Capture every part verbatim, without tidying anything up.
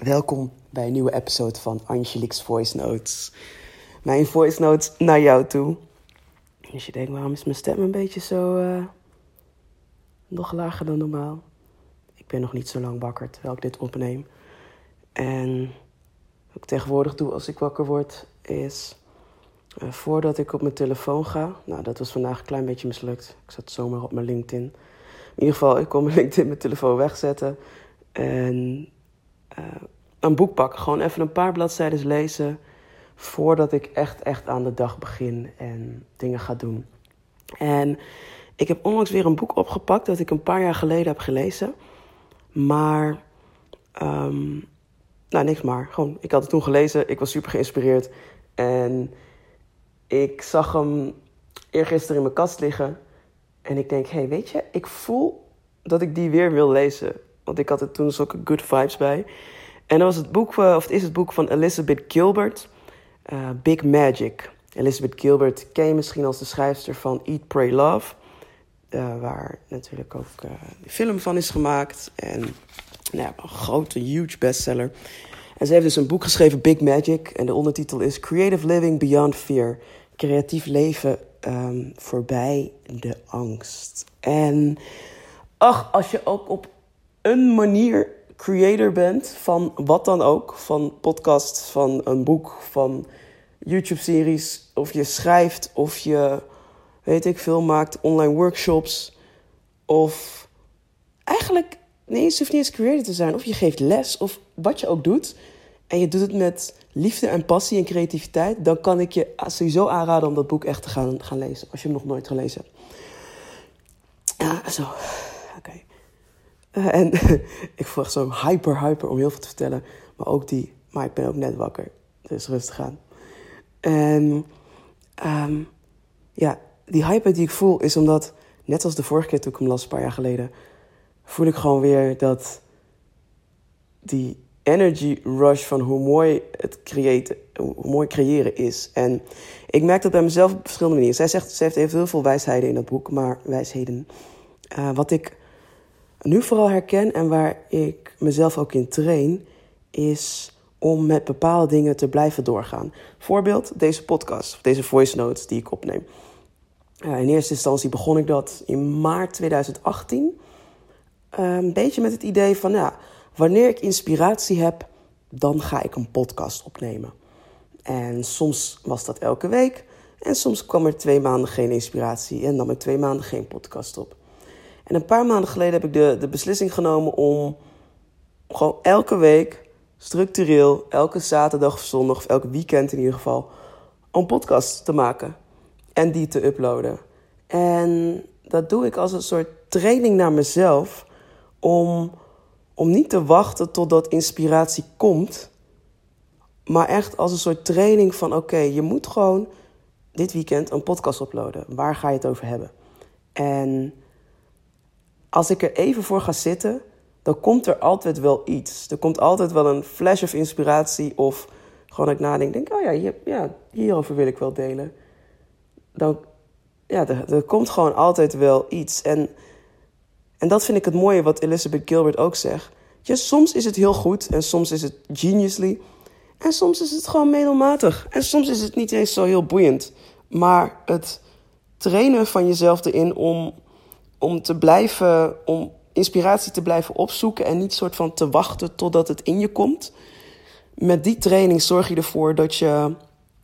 Welkom bij een nieuwe episode van Angelique's Voice Notes. Mijn voice notes naar jou toe. Als je denkt, waarom is mijn stem een beetje zo uh, nog lager dan normaal? Ik ben nog niet zo lang wakker terwijl ik dit opneem. En wat ik tegenwoordig doe als ik wakker word is... Uh, voordat ik op mijn telefoon ga... Nou, dat was vandaag een klein beetje mislukt. Ik zat zomaar op mijn LinkedIn. In ieder geval, ik kon mijn LinkedIn, mijn telefoon wegzetten. En... Uh, een boek pakken. Gewoon even een paar bladzijden lezen... voordat ik echt, echt aan de dag begin en dingen ga doen. En ik heb onlangs weer een boek opgepakt... dat ik een paar jaar geleden heb gelezen. Maar... Um, nou, niks maar. Gewoon, ik had het toen gelezen. Ik was super geïnspireerd. En ik zag hem eergisteren in mijn kast liggen. En ik denk, hé, hey, weet je... ik voel dat ik die weer wil lezen. Want ik had er toen zulke good vibes bij... En dat was het boek, of het is het boek van Elizabeth Gilbert, uh, Big Magic. Elizabeth Gilbert ken je misschien als de schrijfster van Eat, Pray, Love. Uh, waar natuurlijk ook uh, de film van is gemaakt. En nou ja, een grote, huge bestseller. En ze heeft dus een boek geschreven, Big Magic. En de ondertitel is Creative Living Beyond Fear. Creatief leven um, voorbij de angst. En ach, als je ook op een manier... creator bent van wat dan ook. Van podcasts, van een boek, van YouTube-series. Of je schrijft, of je, weet ik veel, maakt online workshops. Of eigenlijk, nee, het hoeft niet eens creator te zijn. Of je geeft les, of wat je ook doet. En je doet het met liefde en passie en creativiteit. Dan kan ik je sowieso aanraden om dat boek echt te gaan, gaan lezen. Als je hem nog nooit gelezen hebt. Ja, zo. Oké. Okay. Uh, en ik voel echt zo hyper, hyper om heel veel te vertellen. Maar ook die, maar ik ben ook net wakker. Dus rustig aan. En um, ja, die hype die ik voel is omdat... net als de vorige keer toen ik hem las, een paar jaar geleden... voel ik gewoon weer dat... die energy rush van hoe mooi het creëren, hoe mooi creëren is. En ik merk dat bij mezelf op verschillende manieren. Zij zegt, ze heeft even heel veel wijsheden in dat boek, maar wijsheden. Uh, wat ik... nu vooral herken en waar ik mezelf ook in train... is om met bepaalde dingen te blijven doorgaan. Voorbeeld, deze podcast, of deze voice notes die ik opneem. Uh, in eerste instantie begon ik dat in maart tweeduizend achttien. Uh, een beetje met het idee van, ja, wanneer ik inspiratie heb... dan ga ik een podcast opnemen. En soms was dat elke week. En soms kwam er twee maanden geen inspiratie... en nam ik twee maanden geen podcast op. En een paar maanden geleden heb ik de, de beslissing genomen om gewoon elke week structureel, elke zaterdag of zondag of elk weekend in ieder geval, een podcast te maken en die te uploaden. En dat doe ik als een soort training naar mezelf om, om niet te wachten totdat inspiratie komt, maar echt als een soort training van oké, okay, je moet gewoon dit weekend een podcast uploaden. Waar ga je het over hebben? En als ik er even voor ga zitten, dan komt er altijd wel iets. Er komt altijd wel een flash of inspiratie of gewoon dat ik nadenk, denk, oh ja, hier, ja, hierover wil ik wel delen. Dan, ja, er, er komt gewoon altijd wel iets. En, en dat vind ik het mooie wat Elizabeth Gilbert ook zegt. Ja, soms is het heel goed en soms is het geniusly. En soms is het gewoon middelmatig. En soms is het niet eens zo heel boeiend. Maar het trainen van jezelf erin om... om te blijven, om inspiratie te blijven opzoeken... en niet soort van te wachten totdat het in je komt. Met die training zorg je ervoor dat je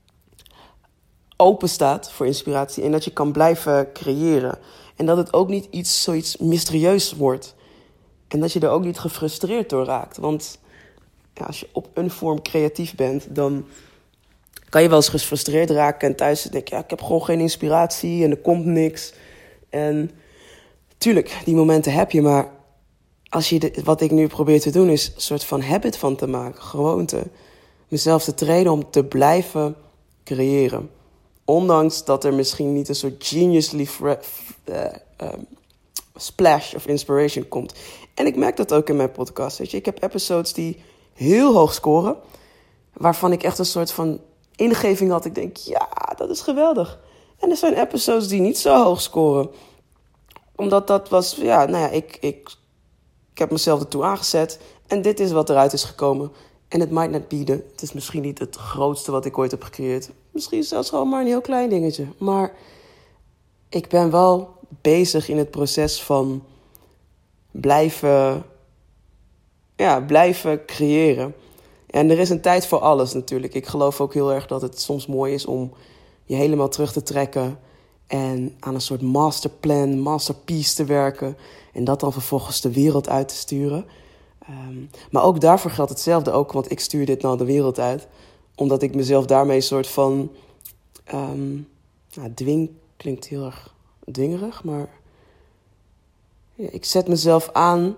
open staat voor inspiratie... en dat je kan blijven creëren. En dat het ook niet iets, zoiets mysterieus wordt. En dat je er ook niet gefrustreerd door raakt. Want ja, als je op een vorm creatief bent... dan kan je wel eens gefrustreerd raken... en thuis denk je, ja, ik heb gewoon geen inspiratie en er komt niks. En... tuurlijk, die momenten heb je, maar als je de, wat ik nu probeer te doen... is een soort van habit van te maken. Gewoonte. Mezelf te trainen om te blijven creëren. Ondanks dat er misschien niet een soort geniusly fre- uh, um, splash of inspiration komt. En ik merk dat ook in mijn podcast. Weet je? Ik heb episodes die heel hoog scoren... waarvan ik echt een soort van ingeving had. Ik denk, ja, dat is geweldig. En er zijn episodes die niet zo hoog scoren... omdat dat was, ja, nou ja, ik, ik, ik heb mezelf ertoe aangezet. En dit is wat eruit is gekomen. En het might not be the, het is misschien niet het grootste wat ik ooit heb gecreëerd. Misschien zelfs gewoon maar een heel klein dingetje. Maar ik ben wel bezig in het proces van blijven, ja, blijven creëren. En er is een tijd voor alles natuurlijk. Ik geloof ook heel erg dat het soms mooi is om je helemaal terug te trekken en aan een soort masterplan, masterpiece te werken en dat dan vervolgens de wereld uit te sturen. Um, maar ook daarvoor geldt hetzelfde ook, want ik stuur dit nou de wereld uit, omdat ik mezelf daarmee een soort van um, nou, dwing, klinkt heel erg dwingerig, maar ja, ik zet mezelf aan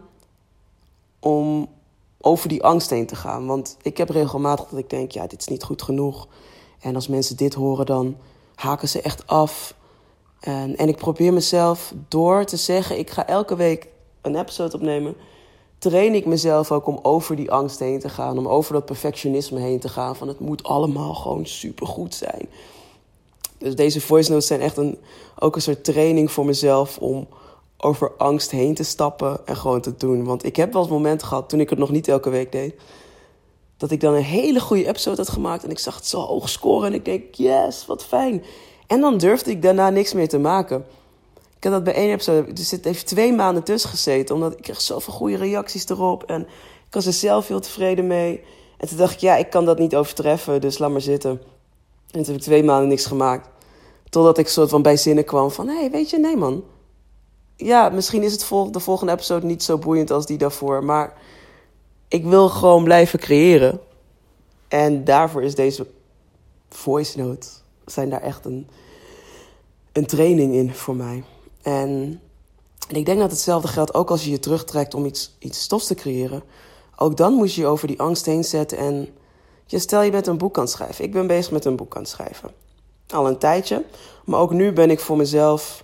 om over die angst heen te gaan. Want ik heb regelmatig dat ik denk, ja, dit is niet goed genoeg. En als mensen dit horen, dan haken ze echt af. En, en ik probeer mezelf door te zeggen, ik ga elke week een episode opnemen. Train ik mezelf ook om over die angst heen te gaan. Om over dat perfectionisme heen te gaan. Van het moet allemaal gewoon supergoed zijn. Dus deze voice notes zijn echt een, ook een soort training voor mezelf om over angst heen te stappen en gewoon te doen. Want ik heb wel eens momenten gehad, toen ik het nog niet elke week deed, dat ik dan een hele goede episode had gemaakt en ik zag het zo hoog scoren en ik denk, yes, wat fijn. En dan durfde ik daarna niks meer te maken. Ik had dat bij één episode, dus het heeft twee maanden tussen gezeten, omdat ik kreeg zoveel goede reacties erop en ik was er zelf heel tevreden mee. En toen dacht ik, ja, ik kan dat niet overtreffen, dus laat maar zitten. En toen heb ik twee maanden niks gemaakt. Totdat ik soort van bij zinnen kwam van, hé, hey, weet je, nee man. Ja, misschien is het vol- de volgende episode niet zo boeiend als die daarvoor. Maar ik wil gewoon blijven creëren. En daarvoor is deze voice note, zijn daar echt een, een training in voor mij. En, en ik denk dat hetzelfde geldt ook als je je terugtrekt om iets, iets stofs te creëren. Ook dan moet je je over die angst heen zetten. En je, stel je bent een boek aan het schrijven. Ik ben bezig met een boek aan het schrijven. Al een tijdje. Maar ook nu ben ik voor mezelf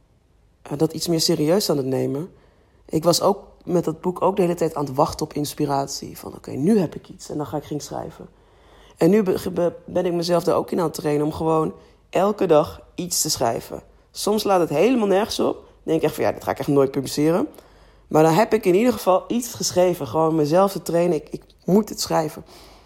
dat iets meer serieus aan het nemen. Ik was ook met dat boek ook de hele tijd aan het wachten op inspiratie. Van oké, okay, nu heb ik iets en dan ga ik ging schrijven. En nu ben ik mezelf daar ook in aan het trainen om gewoon elke dag iets te schrijven. Soms laat het helemaal nergens op. Dan denk ik echt van ja, dit ga ik echt nooit publiceren. Maar dan heb ik in ieder geval iets geschreven. Gewoon mezelf te trainen. Ik, ik moet het schrijven.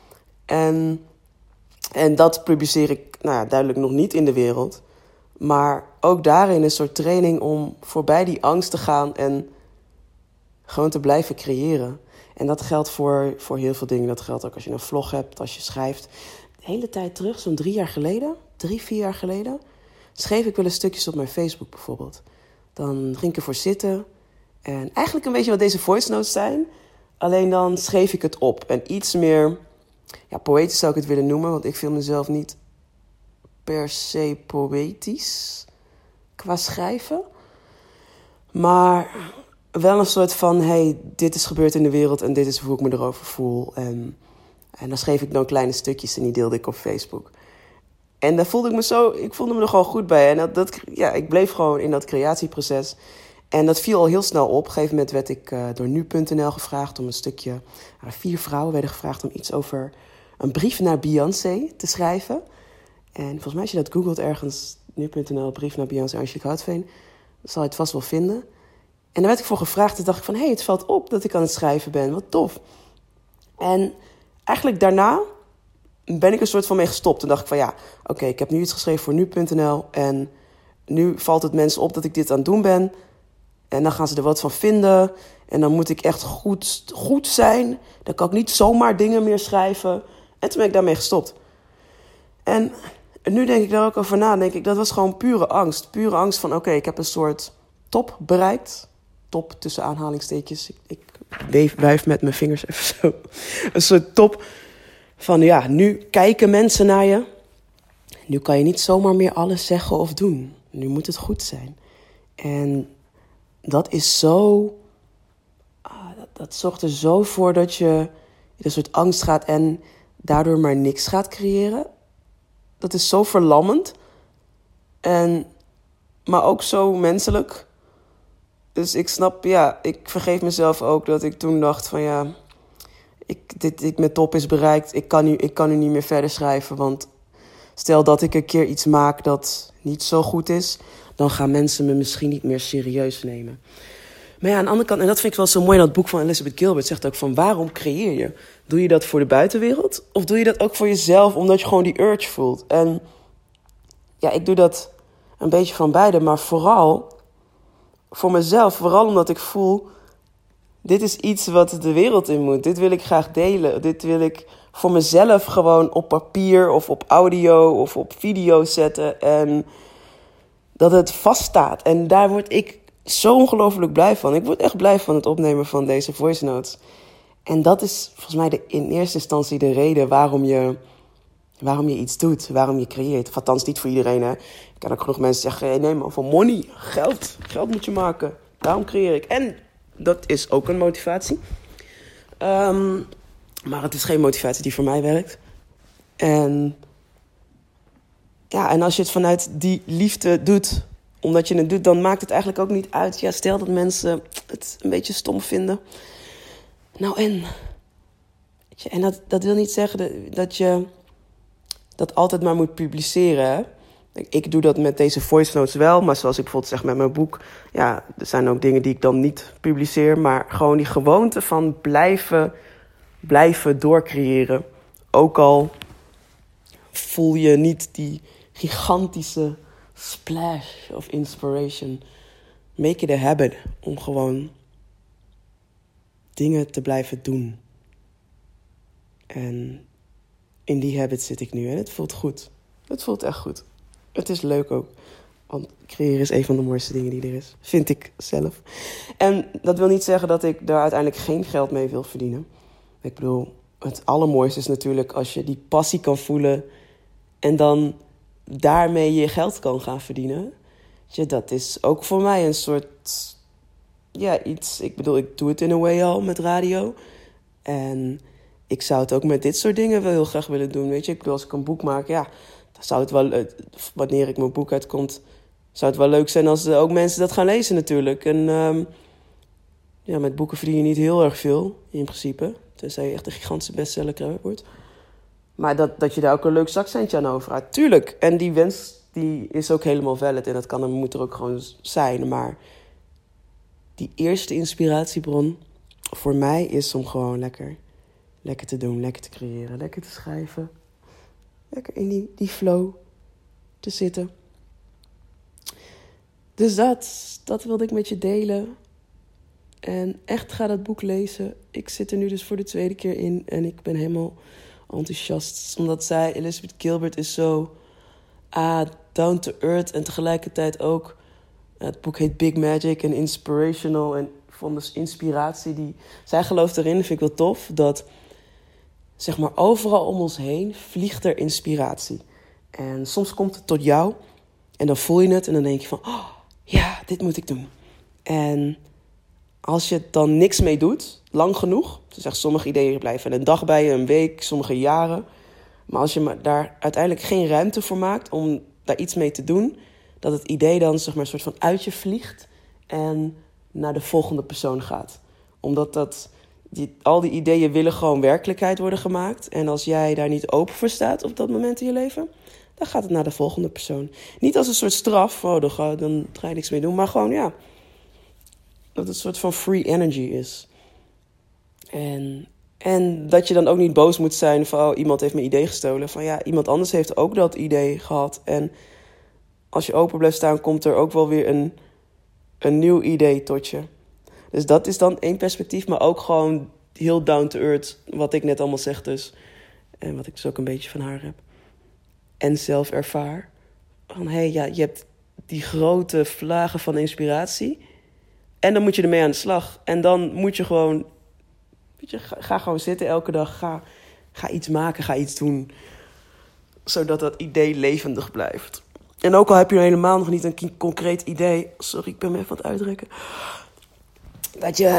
En, en dat publiceer ik nou ja, duidelijk nog niet in de wereld. Maar ook daarin een soort training om voorbij die angst te gaan en gewoon te blijven creëren. En dat geldt voor, voor heel veel dingen. Dat geldt ook als je een vlog hebt, als je schrijft. De hele tijd terug, zo'n drie jaar geleden, drie, vier jaar geleden, schreef ik wel eens stukjes op mijn Facebook bijvoorbeeld. Dan ging ik ervoor zitten. En eigenlijk een beetje wat deze voice notes zijn. Alleen dan schreef ik het op. En iets meer, ja, poëtisch zou ik het willen noemen, want ik vind mezelf niet per se poëtisch qua schrijven. Maar wel een soort van, hey, dit is gebeurd in de wereld en dit is hoe ik me erover voel. En, en dan schreef ik dan kleine stukjes en die deelde ik op Facebook. En daar voelde ik me zo, ik voelde me er gewoon goed bij. En dat, dat, ja, ik bleef gewoon in dat creatieproces. En dat viel al heel snel op. Op een gegeven moment werd ik uh, door nu punt n l gevraagd om een stukje. Uh, vier vrouwen werden gevraagd om iets over een brief naar Beyoncé te schrijven. En volgens mij als je dat googelt ergens, nu punt n l, brief naar Beyoncé, Angelique Houtveen, dan zal je het vast wel vinden. En daar werd ik voor gevraagd en dacht ik van, hé, hey, het valt op dat ik aan het schrijven ben, wat tof. En eigenlijk daarna ben ik een soort van mee gestopt. Toen dacht ik van, ja, oké, okay, ik heb nu iets geschreven voor nu punt n l en nu valt het mensen op dat ik dit aan het doen ben. En dan gaan ze er wat van vinden. En dan moet ik echt goed, goed zijn. Dan kan ik niet zomaar dingen meer schrijven. En toen ben ik daarmee gestopt. En nu denk ik daar ook over na. Denk ik, dat was gewoon pure angst. Pure angst van, oké, okay, ik heb een soort top bereikt. Top tussen aanhalingstekens. Ik, ik weef, wuif met mijn vingers even zo. Een soort top van, ja, nu kijken mensen naar je. Nu kan je niet zomaar meer alles zeggen of doen. Nu moet het goed zijn. En dat is zo, ah, dat, dat zorgt er zo voor dat je in een soort angst gaat en daardoor maar niks gaat creëren. Dat is zo verlammend. En, maar ook zo menselijk. Dus ik snap, ja, ik vergeef mezelf ook dat ik toen dacht van ja, ik, dit, ik, mijn top is bereikt. Ik kan, nu, ik kan nu niet meer verder schrijven, want stel dat ik een keer iets maak dat niet zo goed is, dan gaan mensen me misschien niet meer serieus nemen. Maar ja, aan de andere kant, en dat vind ik wel zo mooi in dat boek van Elizabeth Gilbert, zegt ook van waarom creëer je? Doe je dat voor de buitenwereld? Of doe je dat ook voor jezelf, omdat je gewoon die urge voelt? En ja, ik doe dat een beetje van beide, maar vooral voor mezelf. Vooral omdat ik voel, dit is iets wat de wereld in moet. Dit wil ik graag delen. Dit wil ik voor mezelf gewoon op papier of op audio of op video zetten. En dat het vaststaat. En daar word ik zo ongelooflijk blij van. Ik word echt blij van het opnemen van deze voice notes. En dat is volgens mij de, in eerste instantie de reden waarom je, waarom je iets doet. Waarom je creëert. Althans, niet voor iedereen. Hè. Ik ken ook genoeg mensen zeggen, hey, nee man, voor money. Geld. Geld moet je maken. Daarom creëer ik. En dat is ook een motivatie. Um, maar het is geen motivatie die voor mij werkt. En ja, en als je het vanuit die liefde doet, omdat je het doet, dan maakt het eigenlijk ook niet uit. Ja, stel dat mensen het een beetje stom vinden. Nou en? Weet je, en dat, dat wil niet zeggen dat, dat je dat altijd maar moet publiceren. Hè? Ik doe dat met deze voice notes wel, maar zoals ik bijvoorbeeld zeg met mijn boek, ja, er zijn ook dingen die ik dan niet publiceer, maar gewoon die gewoonte van blijven, blijven doorcreëren. Ook al voel je niet die gigantische splash of inspiration. Make it a habit om gewoon dingen te blijven doen. En in die habit zit ik nu en het voelt goed. Het voelt echt goed. Het is leuk ook. Want creëren is een van de mooiste dingen die er is. Vind ik zelf. En dat wil niet zeggen dat ik daar uiteindelijk geen geld mee wil verdienen. Ik bedoel, het allermooiste is natuurlijk als je die passie kan voelen en dan daarmee je geld kan gaan verdienen. Ja, dat is ook voor mij een soort, ja, iets. Ik bedoel, ik doe het in een way al met radio. En ik zou het ook met dit soort dingen wel heel graag willen doen. Weet je, ik bedoel, als ik een boek maak, ja, dan zou het wel, wanneer ik mijn boek uitkomt, zou het wel leuk zijn als er ook mensen dat gaan lezen natuurlijk. En um, ja, met boeken verdien je niet heel erg veel, in principe. Tenzij je echt een gigantische bestseller wordt. Maar dat, dat je daar ook een leuk zakcentje aan overhoudt. Tuurlijk. En die wens die is ook helemaal valid. En dat kan en moet er ook gewoon zijn. Maar die eerste inspiratiebron voor mij is om gewoon lekker, lekker te doen. Lekker te creëren. Lekker te schrijven. Lekker in die, die flow te zitten. Dus dat, dat wilde ik met je delen. En echt ga dat boek lezen. Ik zit er nu dus voor de tweede keer in. En ik ben helemaal enthousiast. Omdat zij, Elizabeth Gilbert, is zo ah, down to earth. En tegelijkertijd ook, het boek heet Big Magic en inspirational. En ik vond dus inspiratie die, zij gelooft erin, vind ik wel tof, dat zeg maar overal om ons heen vliegt er inspiratie. En soms komt het tot jou. En dan voel je het en dan denk je van, oh, ja, dit moet ik doen. En als je dan niks mee doet, lang genoeg. Ze zegt, sommige ideeën blijven een dag bij je, een week, sommige jaren. Maar als je daar uiteindelijk geen ruimte voor maakt om daar iets mee te doen, dat het idee dan zeg maar een soort van uit je vliegt en naar de volgende persoon gaat. Omdat dat, die, al die ideeën willen gewoon werkelijkheid worden gemaakt. En als jij daar niet open voor staat op dat moment in je leven, dan gaat het naar de volgende persoon. Niet als een soort straf, oh, dan ga, dan ga je niks mee doen, maar gewoon ja, dat het een soort van free energy is. En, en dat je dan ook niet boos moet zijn van, oh, iemand heeft mijn idee gestolen. Van ja, iemand anders heeft ook dat idee gehad. En als je open blijft staan, komt er ook wel weer een, een nieuw idee tot je. Dus dat is dan één perspectief, maar ook gewoon heel down to earth, wat ik net allemaal zeg dus. En wat ik dus ook een beetje van haar heb. En zelf ervaar. Van hé, hey, ja, je hebt die grote vlagen van inspiratie. En dan moet je ermee aan de slag. En dan moet je gewoon, weet je, ga, ga gewoon zitten elke dag. Ga, ga iets maken, ga iets doen. Zodat dat idee levendig blijft. En ook al heb je helemaal nog niet een concreet idee. Sorry, ik ben me even aan het uitrekken. Dat je,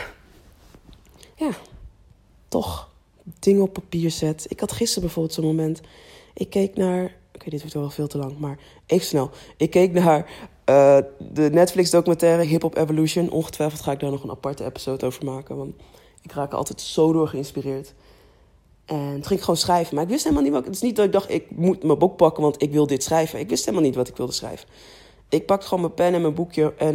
ja, toch dingen op papier zet. Ik had gisteren bijvoorbeeld zo'n moment. Ik keek naar, oké, okay, dit wordt wel veel te lang, maar even snel. Ik keek naar uh, de Netflix-documentaire Hip Hop Evolution. Ongetwijfeld ga ik daar nog een aparte episode over maken, want ik raak er altijd zo door geïnspireerd. En toen ging ik gewoon schrijven. Maar ik wist helemaal niet wat. Het is niet dat ik dacht, ik moet mijn boek pakken, want ik wil dit schrijven. Ik wist helemaal niet wat ik wilde schrijven. Ik pakte gewoon mijn pen en mijn boekje en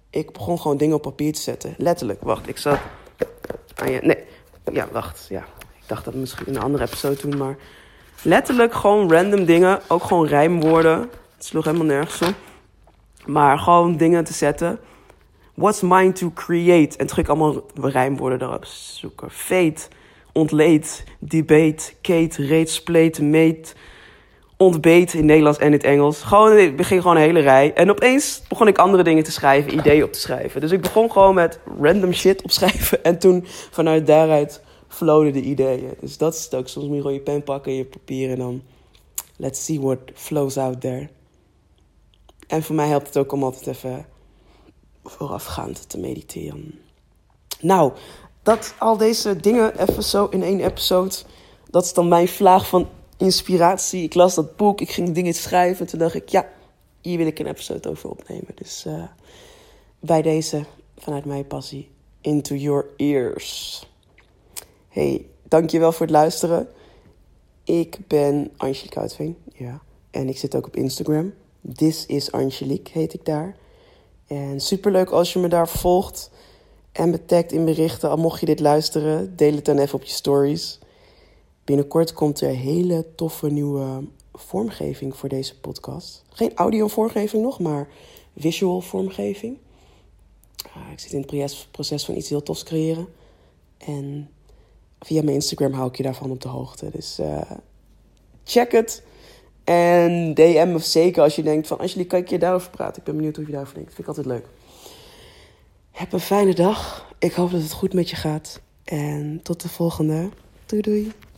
Ik begon gewoon dingen op papier te zetten. Letterlijk, wacht, ik zat... Ah, ja, nee, ja, wacht, ja. Ik dacht dat misschien in een andere episode doen, maar... Letterlijk gewoon random dingen, ook gewoon rijmwoorden. Het sloeg helemaal nergens op. Maar gewoon dingen te zetten. What's mine to create? En terug allemaal rijmwoorden erop zoeken. Fate, ontleed, debate, Kate, reeds, spleet, meet... ontbeet in Nederlands en in het Engels. Gewoon, ik begin gewoon een hele rij. En opeens begon ik andere dingen te schrijven, ideeën op te schrijven. Dus ik begon gewoon met random shit opschrijven. En toen vanuit daaruit flowden de ideeën. Dus dat is het ook. Soms moet je gewoon je pen pakken, je papier en dan... Let's see what flows out there. En voor mij helpt het ook om altijd even voorafgaand te mediteren. Nou, dat al deze dingen even zo in één episode. Dat is dan mijn vlaag van inspiratie. Ik las dat boek, ik ging dingen schrijven. En toen dacht ik, ja, hier wil ik een episode over opnemen. Dus uh, bij deze, vanuit mijn passie, into your ears. Hey, dankjewel voor het luisteren. Ik ben Angelique Houtveen, ja. En ik zit ook op Instagram. This is Angelique, heet ik daar. En superleuk als je me daar volgt en me tagt in berichten. Al mocht je dit luisteren, deel het dan even op je stories. Binnenkort komt er een hele toffe nieuwe vormgeving voor deze podcast. Geen audio vormgeving nog, maar visual vormgeving. Uh, ik zit in het proces van iets heel tofs creëren. En via mijn Instagram hou ik je daarvan op de hoogte. Dus uh, check het. En D M me zeker als je denkt van... Angelique, kan ik je daarover praten? Ik ben benieuwd hoe je daarover denkt. Vind ik altijd leuk. Heb een fijne dag. Ik hoop dat het goed met je gaat. En tot de volgende. Doei doei.